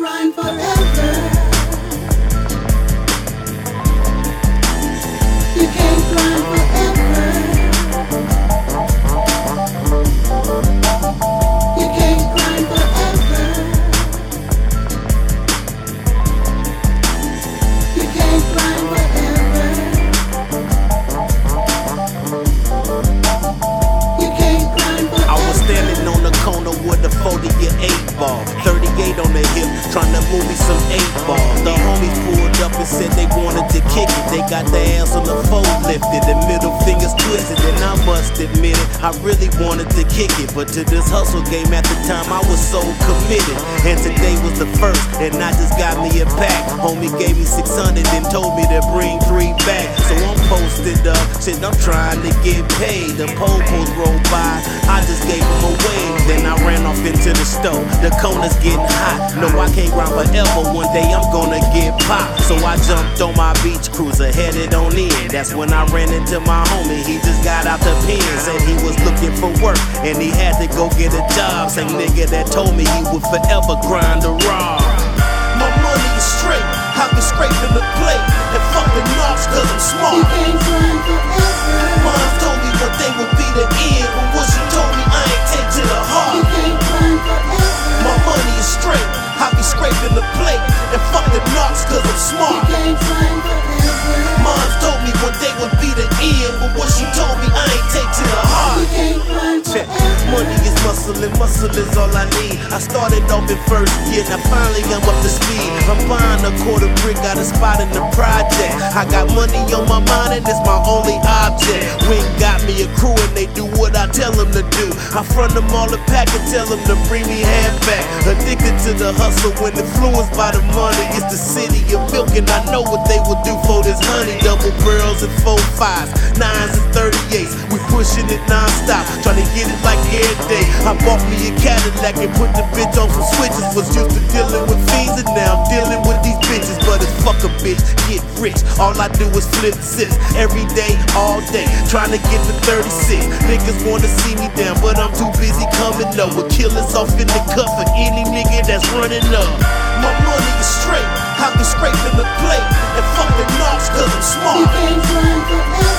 grind forever. You can't grind forever. You can't grind forever. You can't grind forever. You can't grind forever. I was standing on the corner with a 40-8 ball, 38 on the hip, trying to move me some 8 balls. The homies pulled up and said they wanted to kick it. They got their ass on the floor lifted, the middle fingers twisted. And I must admit it, I really wanted to kick it, but to this hustle game at the time I was so committed. And today was the first, and I just got me a pack. Homie gave me 600 and told me to bring 3 back. So I'm posted up, shit, I'm trying to get paid. The po-pos rolled by, I just gave them away. Then I ran off into the store, the corner's getting hot. No, I can't grind forever, one day I'm gonna get popped. So I jumped on my beach cruiser, headed on in. That's when I ran into my homie, he just got out the pen. Said he was looking for work, and he had to go get a job. Same nigga that told me he would forever grind a rob. My money is straight, I be scraping the plate. And fuck the knocks cause I'm smart. You can't grind forever. Mom told me one day would be the end, but what she told me I ain't take to the heart. You can't grind forever. My money is straight, I be scraping the plate. And fuck the knocks cause I'm smart. You can't grind forever. Mom told me one day would be the end, but what she told me I ain't take to the heart. You can't grind forever. Money is muscle and muscle is all I need. I started off in first year, now finally I'm up to speed. I'm buying a quarter brick, got a spot in the project. I got money on my mind and it's my only object. Wing got me a crew and they do what I tell them to do. I front them all a pack and tell them to bring me half back. Addicted to the hustle when influenced by the money. It's the city of milk and I know what they will do for this honey. Double barrels and 4 5s, 9s and 38s. We pushing it non-stop, trying to get it like every day. I bought me a Cadillac and put the bitch on some switches. Was used to dealing with fiends and now I'm dealing with these bitches. But it's fuck a bitch, get rich. All I do is flip six every day, all day, trying to get to 36. Niggas wanna see me down, but I'm too busy coming up with killers off in the cup for any nigga that's running up. My money is straight, I be scraping the plate. And fuck the knocks cause I'm smart. You can't grind forever.